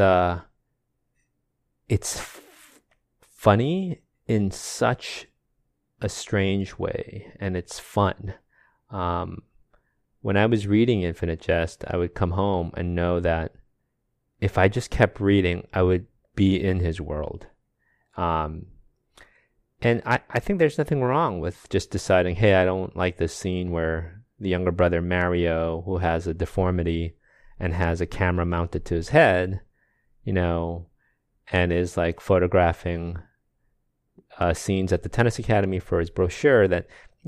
funny in such a strange way, and it's fun. When I was reading Infinite Jest, I would come home and know that if I just kept reading, I would be in his world. And I think there's nothing wrong with just deciding, hey, I don't like this scene where the younger brother Mario, who has a deformity and has a camera mounted to his head, and is like photographing scenes at the tennis academy for his brochure, that,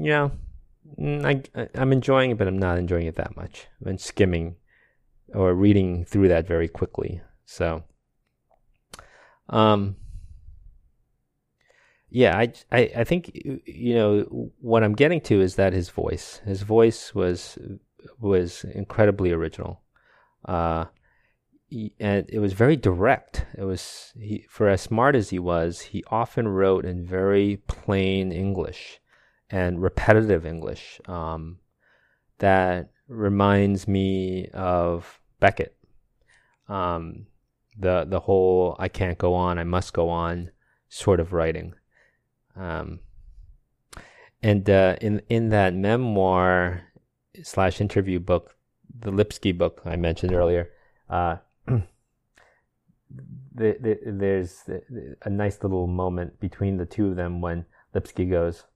I'm enjoying it, but I'm not enjoying it that much. I'm skimming or reading through that very quickly. So, yeah, I think, what I'm getting to is that his voice was incredibly original. And it was very direct. For as smart as he was, he often wrote in very plain English and repetitive English, that reminds me of Beckett. The whole "I can't go on, I must go on" sort of writing. And in that memoir / interview book, the Lipsky book I mentioned earlier, there's a nice little moment between the two of them when Lipsky goes,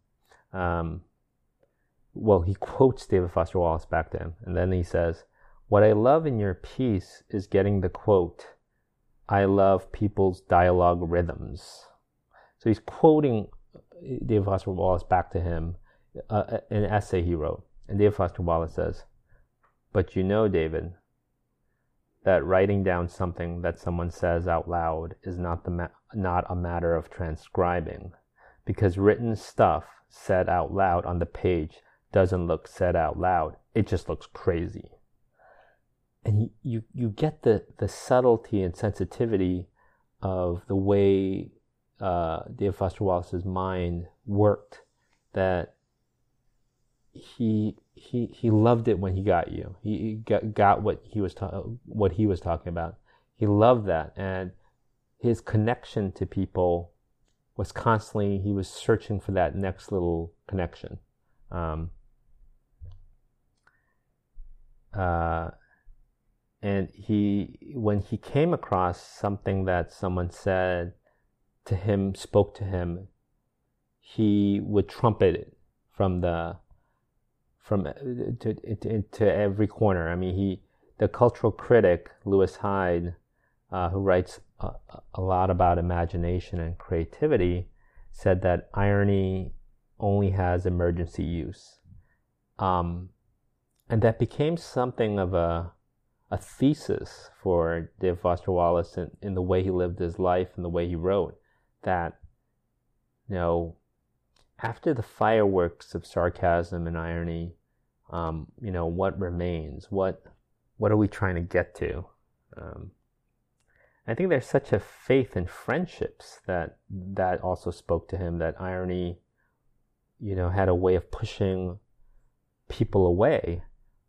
he quotes David Foster Wallace back to him, and then he says, "What I love in your piece is getting the quote, 'I love people's dialogue rhythms.'" So he's quoting David Foster Wallace back to him, an essay he wrote. And David Foster Wallace says, "But David, that writing down something that someone says out loud is not a matter of transcribing, because written stuff said out loud on the page doesn't look said out loud. It just looks crazy." And you get the subtlety and sensitivity of the way David Foster Wallace's mind worked, that he loved it when he got you. He got what he was talking about. He loved that, and his connection to people was constantly, he was searching for that next little connection. And when he came across something that someone said to him, spoke to him, he would trumpet it to every corner. I mean, the cultural critic Lewis Hyde, who writes a lot about imagination and creativity, said that irony only has emergency use. And that became something of a thesis for David Foster Wallace in the way he lived his life and the way he wrote, that, after the fireworks of sarcasm and irony, what remains? What are we trying to get to? I think there's such a faith in friendships that also spoke to him, that irony, had a way of pushing people away.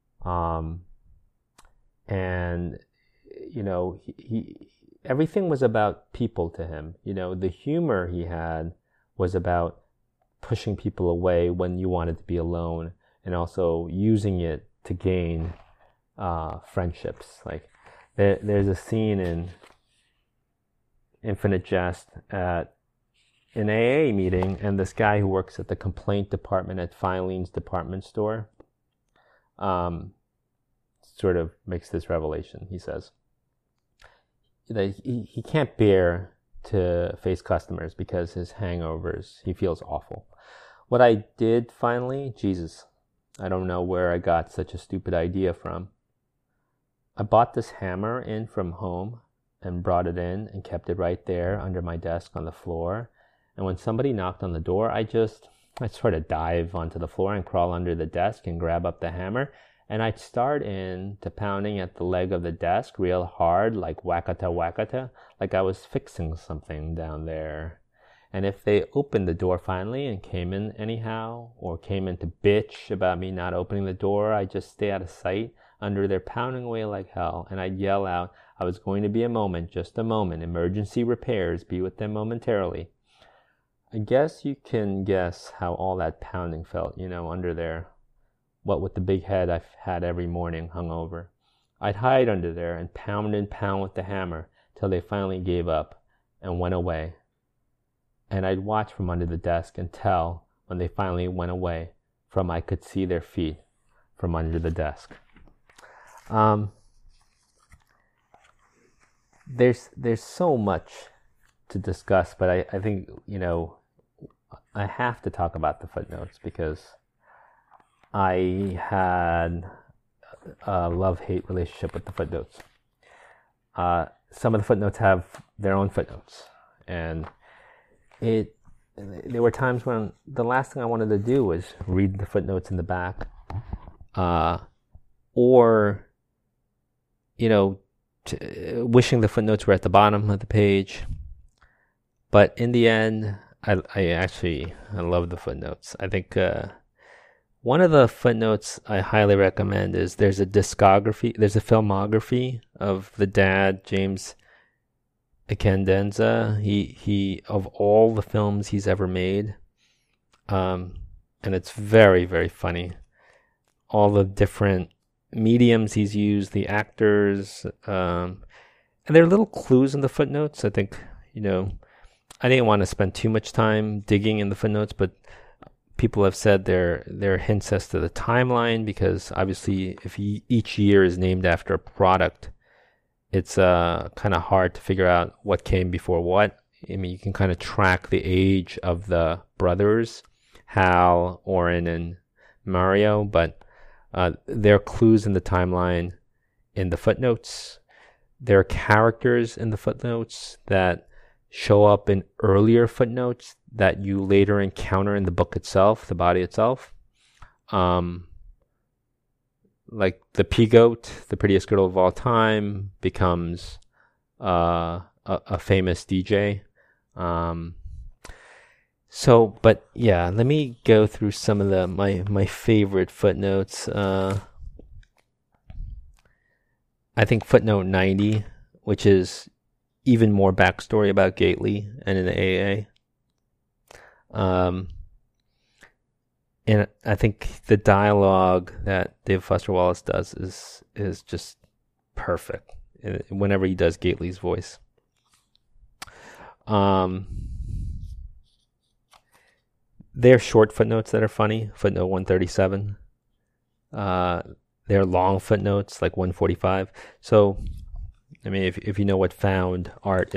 And, everything was about people to him. The humor he had was about pushing people away when you wanted to be alone, and also using it to gain friendships. Like there's a scene in Infinite Jest at an AA meeting, and this guy who works at the complaint department at Filene's department store sort of makes this revelation. He says that he can't bear to face customers because his hangovers, he feels awful. What I did finally, Jesus, I don't know where I got such a stupid idea from. I bought this hammer in from home and brought it in and kept it right there under my desk on the floor. And when somebody knocked on the door, I sort of dive onto the floor and crawl under the desk and grab up the hammer. And I'd start into pounding at the leg of the desk real hard, like whackata whackata, like I was fixing something down there. And if they opened the door finally and came in anyhow, or came in to bitch about me not opening the door, I'd just stay out of sight under their pounding away like hell. And I'd yell out, I was going to be a moment, just a moment, emergency repairs, be with them momentarily. I guess you can guess how all that pounding felt, under there. What with the big head I've had every morning hung over. I'd hide under there and pound with the hammer till they finally gave up and went away. And I'd watch from under the desk and tell when they finally went away, from I could see their feet from under the desk. There's so much to discuss, but I think, I have to talk about the footnotes because I had a love-hate relationship with the footnotes. Some of the footnotes have their own footnotes, and there were times when the last thing I wanted to do was read the footnotes in the back, or wishing the footnotes were at the bottom of the page. But in the end, I love the footnotes. I think one of the footnotes I highly recommend is there's a filmography of the dad, James Ikendenza. He of all the films he's ever made, and it's very, very funny. All the different mediums he's used, the actors, and there are little clues in the footnotes. I think, I didn't want to spend too much time digging in the footnotes, but people have said there are hints as to the timeline, because obviously if each year is named after a product, it's kind of hard to figure out what came before what. I mean, you can kind of track the age of the brothers, Hal, Oren, and Mario, but there are clues in the timeline in the footnotes. There are characters in the footnotes that show up in earlier footnotes that you later encounter in the book itself, the body itself. Like the pea-goat, the prettiest girl of all time, becomes a famous DJ. But yeah, let me go through some of my favorite footnotes. I think footnote 90, which is even more backstory about Gately and in the AA. And I think the dialogue that David Foster Wallace does is just perfect whenever he does Gately's voice. There are short footnotes that are funny. Footnote 137. There are long footnotes like 145. So, I mean, if you know what found objects,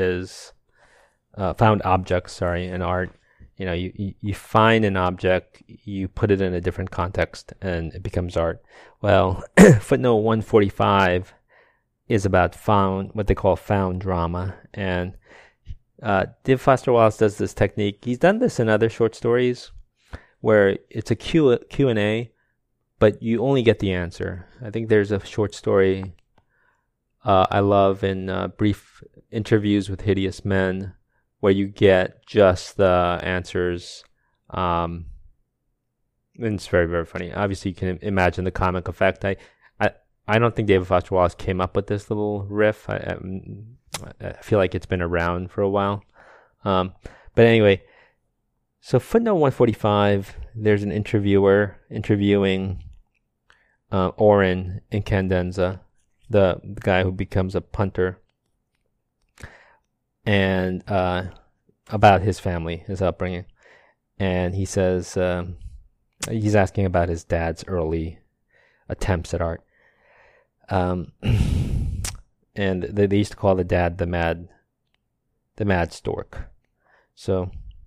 in art, you find an object, you put it in a different context, and it becomes art. Well, footnote 145 is about what they call found drama, and David Foster Wallace does this technique. He's done this in other short stories where it's a Q&A, but you only get the answer. I think there's a short story I love in Brief Interviews with Hideous Men, where you get just the answers. And it's very, very funny. Obviously, you can imagine the comic effect. I don't think David Foster Wallace came up with this little riff. I feel like it's been around for a while. But anyway, So footnote 145, there's an interviewer interviewing Oren Incandenza, the guy who becomes a punter, and about his family, his upbringing. And he says, he's asking about his dad's early attempts at art. And they used to call the dad the mad stork. So,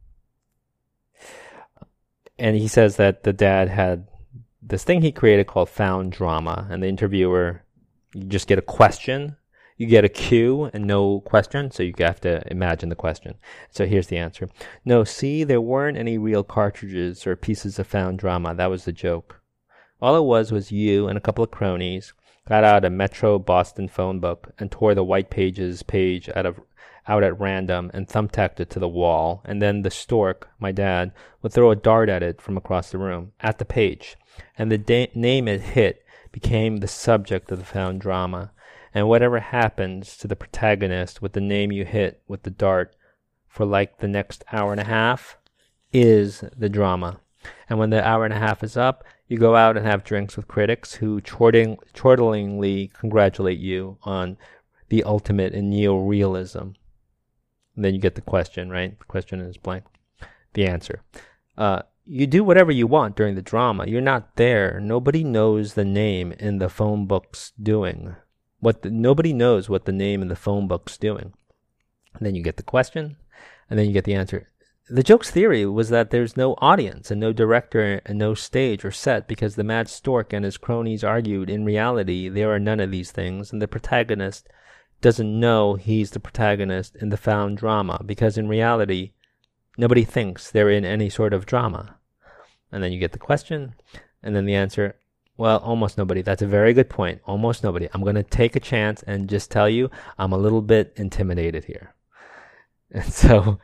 and he says that the dad had this thing he created called found drama, and the interviewer, you just get a question, you get a cue and no question, so you have to imagine the question. So here's the answer. No, see, there weren't any real cartridges or pieces of found drama. That was the joke. All it was you and a couple of cronies got out a Metro Boston phone book and tore the white pages page out at random and thumbtacked it to the wall, and then the stork, my dad, would throw a dart at it from across the room, at the page, and the name it hit became the subject of the found drama. And whatever happens to the protagonist with the name you hit with the dart for like the next hour and a half is the drama. And when the hour and a half is up, you go out and have drinks with critics who chortlingly congratulate you on the ultimate in neorealism. And then you get the question, right? The question is blank. The answer. You do whatever you want during the drama. You're not there. Nobody knows the name in the phone book's doing. Nobody knows what the name in the phone book's doing. And then you get the question, and then you get the answer. The joke's theory was that there's no audience and no director and no stage or set because the mad stork and his cronies argued in reality there are none of these things, and the protagonist doesn't know he's the protagonist in the found drama because in reality nobody thinks they're in any sort of drama. And then you get the question, and then the answer. Well, almost nobody. That's a very good point. Almost nobody. I'm going to take a chance and just tell you I'm a little bit intimidated here. And so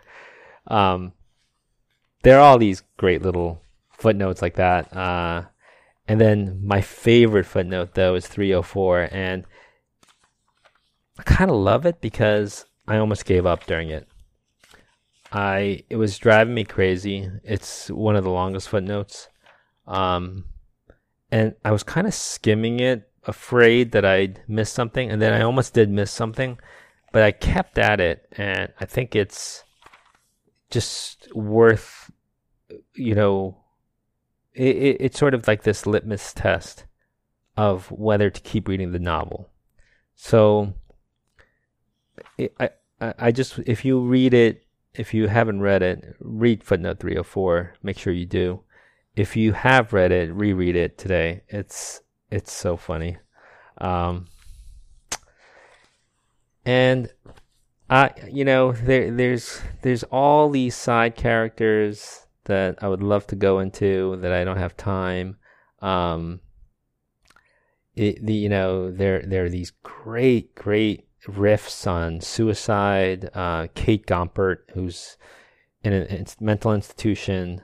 there are all these great little footnotes like that. And then my favorite footnote, though, is 304. And I kind of love it because I almost gave up during it. It was driving me crazy. It's one of the longest footnotes. And I was kind of skimming it, afraid that I'd miss something. And then I almost did miss something. But I kept at it. And I think it's just worth, it's sort of like this litmus test of whether to keep reading the novel. So I just, if you read it, if you haven't read it, read footnote 304. Make sure you do. If you have read it, reread it today. It's so funny. And there's all these side characters that I would love to go into that I don't have time. There are these great riffs on suicide. Kate Gompert, who's in a mental institution,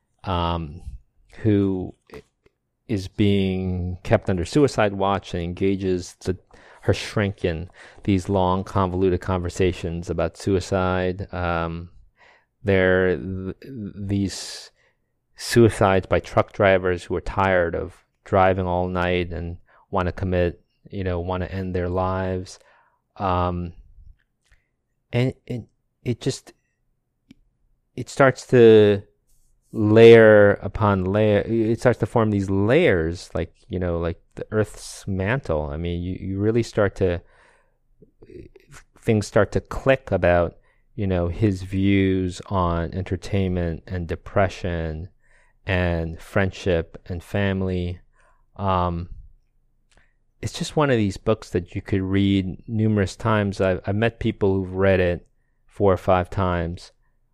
who is being kept under suicide watch and engages her shrink in these long, convoluted conversations about suicide. There are these suicides by truck drivers who are tired of driving all night and want to commit, want to end their lives. And it starts to layer upon layer. It starts to form these layers, like the Earth's mantle. I mean, you really things start to click about, his views on entertainment and depression and friendship and family. It's just one of these books that you could read numerous times. I've met people who've read it 4 or 5 times.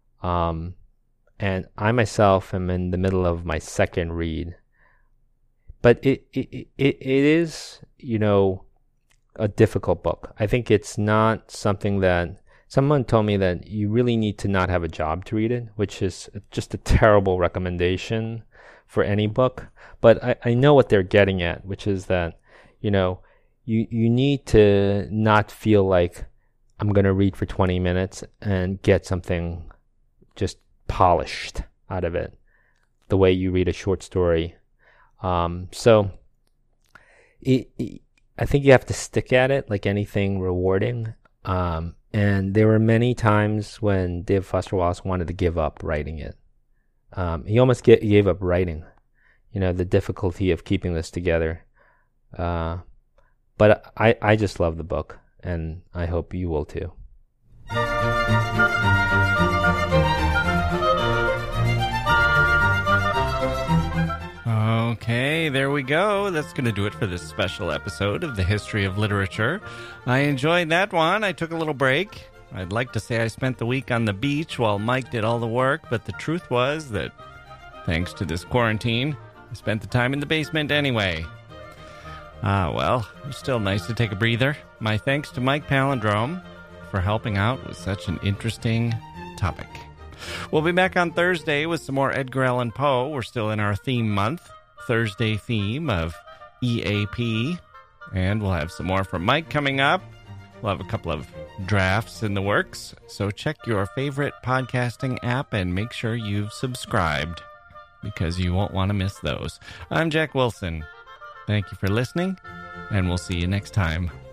And I myself am in the middle of my second read. But it is, a difficult book. I think it's not something that someone told me that you really need to not have a job to read it, which is just a terrible recommendation for any book. But I know what they're getting at, which is that, you need to not feel like I'm going to read for 20 minutes and get something just polished. out of it, the way you read a short story. I think you have to stick at it like anything rewarding. And there were many times when David Foster Wallace wanted to give up writing it. He almost gave up writing, the difficulty of keeping this together. But I just love the book, and I hope you will too. Okay, there we go. That's going to do it for this special episode of The History of Literature. I enjoyed that one. I took a little break. I'd like to say I spent the week on the beach while Mike did all the work, but the truth was that, thanks to this quarantine, I spent the time in the basement anyway. Well, it was still nice to take a breather. My thanks to Mike Palindrome for helping out with such an interesting topic. We'll be back on Thursday with some more Edgar Allan Poe. We're still in our theme month, Thursday theme of EAP. And we'll have some more from Mike coming up. We'll have a couple of drafts in the works. So check your favorite podcasting app and make sure you've subscribed, because you won't want to miss those. I'm Jack Wilson. Thank you for listening, and we'll see you next time.